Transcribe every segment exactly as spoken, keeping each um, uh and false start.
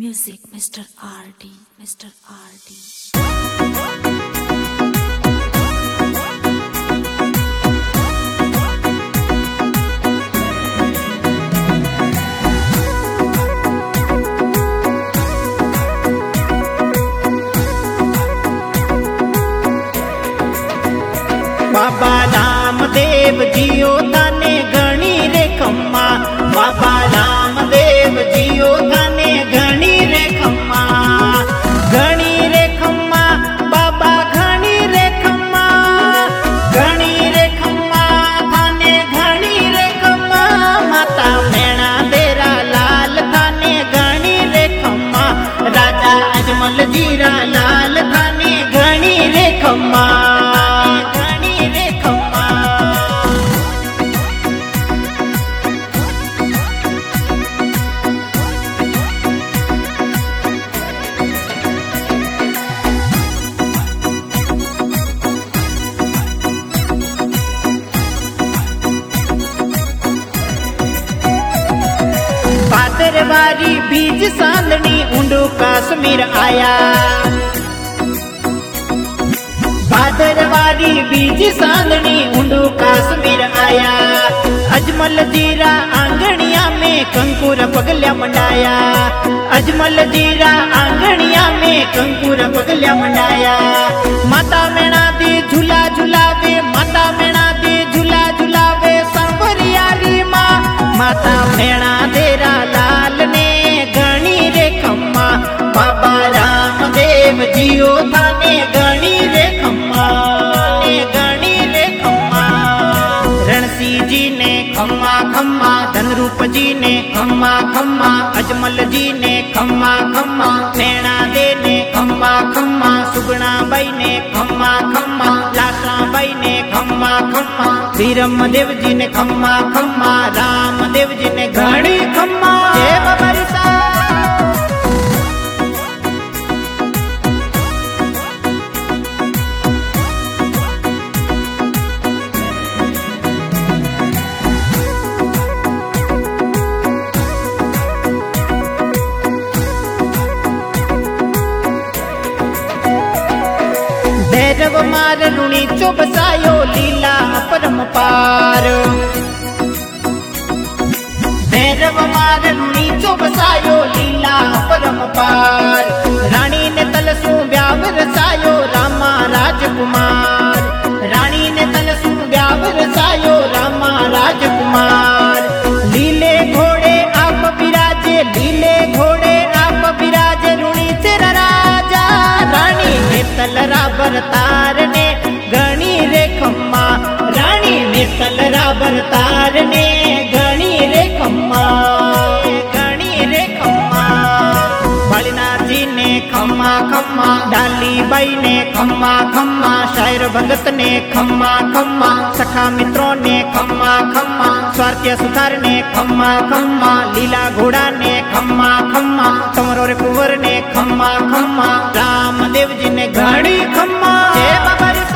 Music, Mister R D, Mister R D. Baba Ramdev जियो थाने घणी रे खम्मा, बाबा रामदेव जियो थाने घणी रे खम्मा, घणी रे खम्मा, बाबा घणी रे खम्मा, घणी रे खम्मा थाने घणी रे खम्मा, माता मेणा तेरा लाल थाने घणी रे खम्मा, राजा अजमल जीरा लाल थाने घणी रे खम्मा। भादरवारी बीज सांदनी ऊंडो कश्मीर आया, भादरवारी बीज सांदनी ऊंडो कश्मीर आया, अजमल जीरा आंगणिया में कंकुर पगल्या मंडाया, अजमल जीरा आंगणिया में कंकुर पगल्या मंडाया, माता मेणा दी झूला झूलावे, माता मेणा दी झूला झूलावे सांवरियारी माँ, माता मेणा तेरा लाल ने घणी रे खम्मा, बाबा रामदेव जियो थाने घणी रे खम्मा, घणी रे खम्मा, रणसी जी ने खम्मा खम्मा, धनरूप जी ने खम्मा खम्मा, अजमल जी ने खम्मा खम्मा, मेणा दे ने खम्मा खम्मा, सुगुणा बाई ने खम्मा खम्मा, लासा बाई ने खम्मा खम्मा, वीरम देव जी ने खम्मा खम्मा, रामदेव जी ने घणी खम्मा। जय बाबा रिसा। भैरव मार रुणी चो बसायो लीला परमपार, भैरव मार रुणी चो बसायो लीला परमपार, रानी ने तलसू ब्याव रसायो रामा राजकुमार, रानी ने तलसू ब्याव रसायो रामा राजकुमार, लीले घोड़े आप विराजे, लीले घोड़े आप विराजे रुणी तेरा राजा, रानी ने तलरा बरतार ने घणी रे खम्मा, रानी ने तलरा बरतार ने घणी रे खम्मा, घणी रे खम्मा, बालीनाथ जी ने खम्मा खम्मा, डाली बाई ने खम्मा खम्मा, शायर भगत ने खम्मा खम्मा, सखा मित्रों ने खम्मा खम्मा, स्वार्थ्य सुधार ने खम्मा खम्मा, लीला घोड़ा ने खम्मा खम्मा, तमरोर कुंवर ने खम्मा खम्मा, रामदेव जी ने घड़ी खम्मा। जय बाबा रिसा।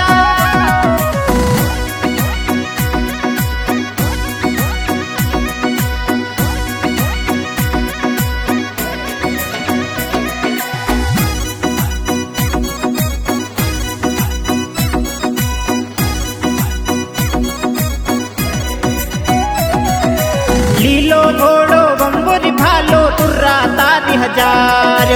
लीलो घोड़ो बम्बुरी भालो तुर्रा तारी हजार,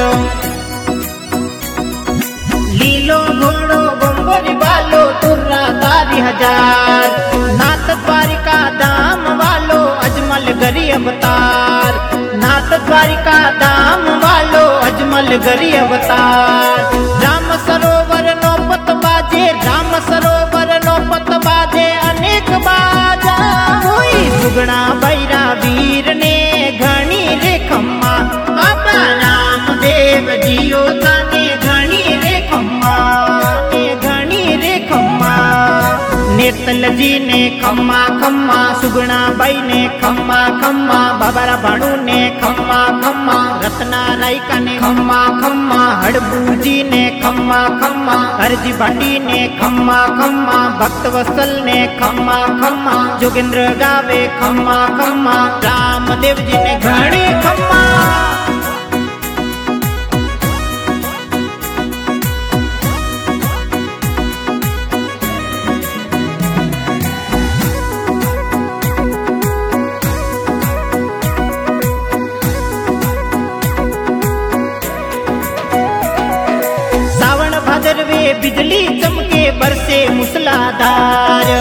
लीलो घोड़ो बम्बुरी भालो तुर्रा तारी हजार, नाथ द्वारिका दाम वालो अजमल गरी अवतार, नाथ द्वारिका दाम वालो अजमल गरी अवतार, राम सरोवर नो पत बाजे, राम सरोवर नो पत बाजे अनेक बाजा, हुई सुगुणा बैरा वीर ने घणी रे खम्मा, बाबा रामदेव जियो थाने घणी रे खम्मा, घणी रे खम्मा, नेतल जी ने खम्मा खम्मा, सुगुणा बाई ने खम्मा खम्मा, बाबा भाणु ने खम्मा खम्मा, रत्ना रायका ने खम्मा खम्मा, हड़बू जी ने खम्मा खम्मा, हरजी भाटी ने खम्मा खम्मा, भक्त वत्सल ने खम्मा खम्मा, जोगेंद्र गावे खम्मा खम्मा, रामदेव जी ने घणी खम्मा। बरसे मूसलाधार।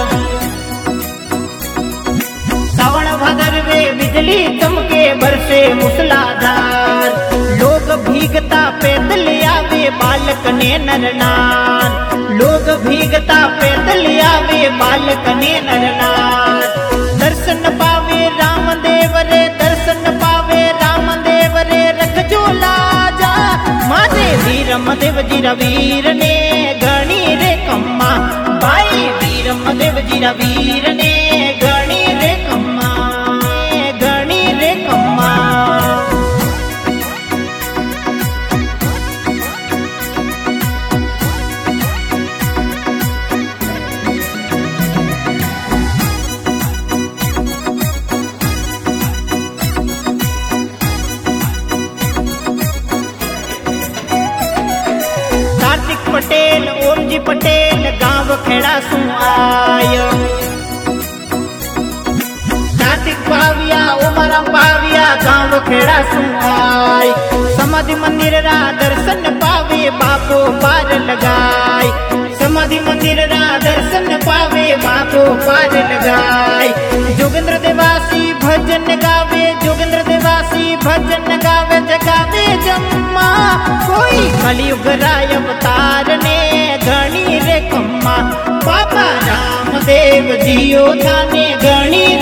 सावन भादरवे बिजली चमके बरसे मूसलाधार। लोग भीगता पैदल आवे बालक ने नरनार। लोग भीगता पैदल आवे बालक ने नरनार। दर्शन पावे रामदेव रे दर्शन पावे रामदेव रे रखजो लाजा। मारे वीर मदेव जीरा वीर ने गणी रे कम्मा। भाई वीर मदेव जीरा वीर ने गणी रे कम्मा गणी रे कम्मा। पटेल ओम जी पटेल गांव खेड़ा सु आय। कार्तिक पाविया उमरम पाविया गांव खेड़ा सु आय। समाधि मंदिर रा दर्शन पावे बापो पार लगाय। समाधि मंदिर रा दर्शन पावे बापो पार लगाय। जोगेंद्र देवासी भजन गावे जोगेंद्र देवासी भजन गावे जगावे जम्मा। कोई कलयुग राय अवतार ने गणी रे कम्मा। बाबा रामदेव जियो थाने गणी